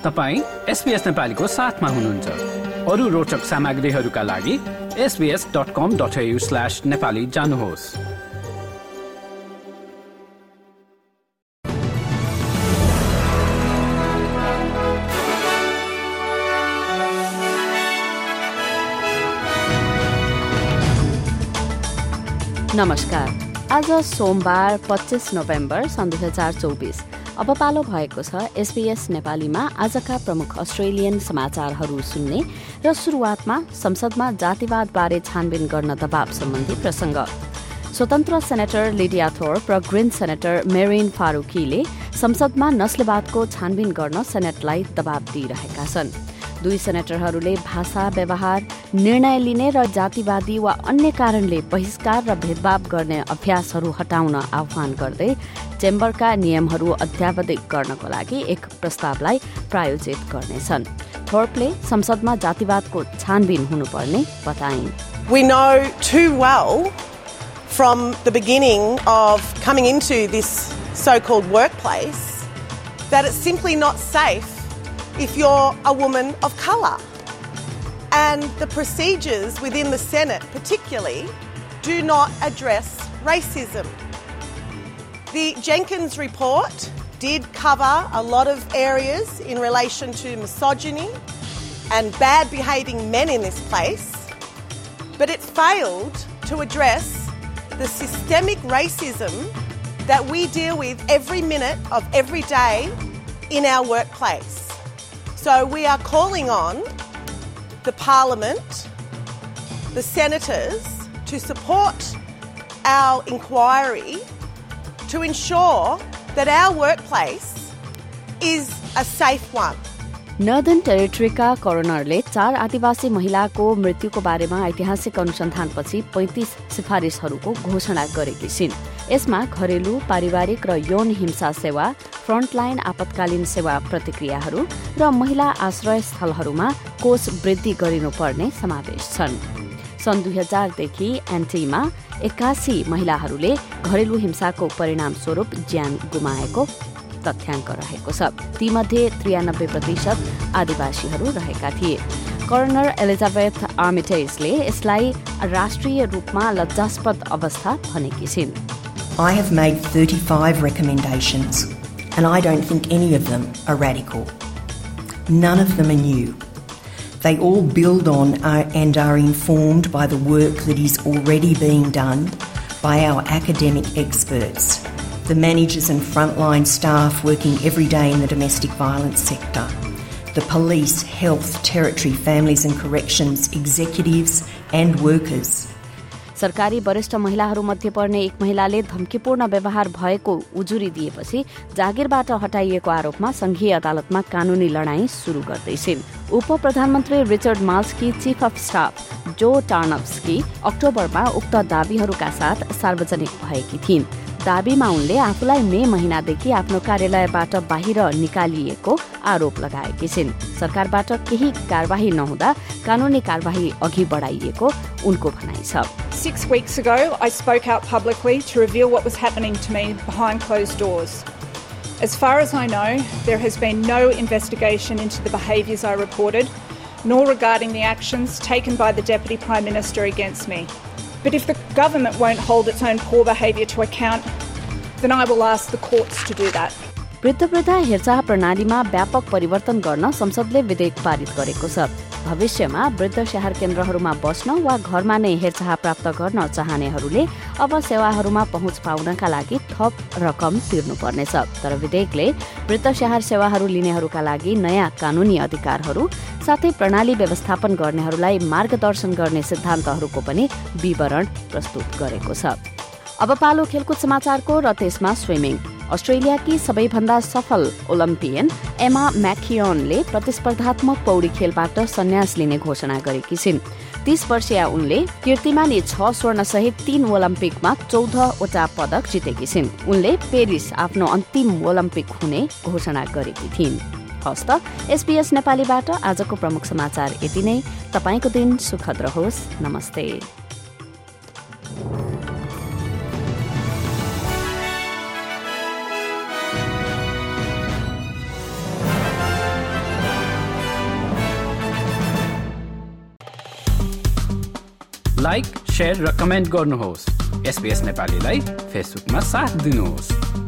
तपाईं SBS नेपालीको साथमा हुनुहुन्छ। अरू रोचक सामग्रीहरूका लागि sbs.com.au/nepali जानुहोस्। नमस्कार। आज सोमबार 25 नोभेम्बर सन् 2024। अब पालो भएको छ SBS नेपालीमा आजका प्रमुख अस्ट्रेलियन समाचारहरू सुन्ने र सुरुवातमा संसदमा जातिवादबारे छानबिन गर्न दबाव सम्बन्धी प्रसंग। स्वतन्त्र सेनेटर लिडिया थोर्प र ग्रीन सेनेटर मेरिन फारूकीले संसदमा नस्लवादको छानबिन गर्न सेनेटलाई दबाव दिइरहेका छन्। दुई सेनेटरहरूले भाषा व्यवहार, निर्णय लिने र जातिवादी वा अन्य कारणले बहिष्कार र भेदभाव गर्ने अभ्यासहरू हटाउन आह्वान गर्दै चेम्बरका नियमहरू अध्यावधिक गर्नको लागि एक प्रस्तावलाई प्रायोजित गर्नेछन्। थोर्पले संसदमा जातिवादको छानबिन हुनुपर्ने बताइन्। We know too well from the beginning of coming into this so-called workplace that it's simply not safe if you're a woman of colour. And the procedures within the Senate particularly do not address racism. The Jenkins report did cover a lot of areas in relation to misogyny and bad behaving men in this place, but it failed to address the systemic racism that we deal with every minute of every day in our workplace. So we are calling on the Parliament, the Senators, to support our inquiry to ensure that our workplace is a safe one. Northern टेरिटरीका करोनरले 4 आदिवासी महिलाको मृत्युको बारेमा ऐतिहासिक अनुसन्धानपछि 35 सिफारिसहरूको घोषणा गरेकी छिन्। यसमा घरेलु, पारिवारिक र यौन हिंसा सेवा, फ्रन्टलाइन आपतकालीन सेवा प्रतिक्रियाहरू र महिला आश्रय स्थलहरूमा कोष वृद्धि गरिनुपर्ने समावेश छन्। सन् 2000 देखि एन्टीमा 81 महिलाहरूले घरेलु हिंसाको परिणाम स्वरूप ज्यान गुमाएको तथ्याङ्क रहेको छ। तीमध्ये 93% आदिवासीहरू रहेका थिए। करोनर एलिजाबेथ आर्मिटेजले यसलाई राष्ट्रिय रूपमा लज्जास्पद अवस्था भनेकी छिन्। I have made 35 recommendations and I don't think any of them are radical. None of them are new. They all build on and are informed by the work that is already being done by our academic experts, the managers and frontline staff working every day in the domestic violence sector, the police, health, territory, families and corrections, executives and workers. सरकारी वरिष्ठ महिलाहरूमध्ये पर्ने एक महिलाले धम्कीपूर्ण व्यवहार भएको उजुरी दिएपछि जागिरबाट हटाइएको आरोपमा संघीय अदालतमा कानूनी लडाईँ शुरू गर्दैछिन्। उप प्रधानमन्त्री रिचर्ड माल्सकी चीफ अफ स्टाफ जो टार्नप्सकी अक्टोबरमा उक्त दावीहरूका साथ सार्वजनिक भएकी थिइन्। दाबीमा उनले आफूलाई मे महिनादेखि आफ्नो कार्यालयबाट बाहिर निकालिएको आरोप लगाएकी छिन्। सरकारबाट केही कारबाही नहुँदा कानूनी कारबाही अघि बढाइएको उनको भनाइ छ। 6 weeks ago, I spoke out publicly to reveal what was happening to me behind closed doors. As far as I know, there has been no investigation into the behaviours I reported, nor regarding the actions taken by the Deputy Prime Minister against me. But if the government won't hold its own poor behaviour to account, then I will ask the courts to do that. वृद्ध हेरचाह प्रणालीमा व्यापक परिवर्तन गर्न संसदले विधेयक पारित गरेको छ। भविष्यमा वृद्ध स्याहार केन्द्रहरूमा बस्न वा घरमा नै हेरचाह प्राप्त गर्न चाहनेहरूले अब सेवाहरूमा पहुँच पाउनका लागि थप रकम तिर्नुपर्नेछ। तर विधेयकले वृद्ध स्याहार सेवाहरू लिनेहरूका लागि नयाँ कानूनी अधिकारहरू साथै प्रणाली व्यवस्थापन गर्नेहरूलाई मार्गदर्शन गर्ने सिद्धान्तहरूको पनि विवरण प्रस्तुत गरेको छ। अब पालो खेलकुद समाचारको र त्यसमा स्विमिङ। अस्ट्रेलियाकी सबैभन्दा सफल ओलम्पियन एमा म्याकियोनले प्रतिस्पर्धात्मक पौडी खेलबाट सन्यास लिने घोषणा गरेकी छिन्। 30 वर्षीय उनले कीर्तिमानी 6 स्वर्णसहित 3 ओलम्पिकमा 14 वटा पदक जितेकी छिन्। उनले पेरिस आफ्नो अन्तिम ओलम्पिक हुने घोषणा गरेकी थिइन्। हस्त SBS नेपालीबाट आजको प्रमुख समाचार यति नै। तपाईको दिन सुखद रहोस्। नमस्ते। लाइक, शेयर र कमेन्ट गर्नुहोस्। SBS नेपालीलाई फेसबुकमा साथ दिनुहोस्।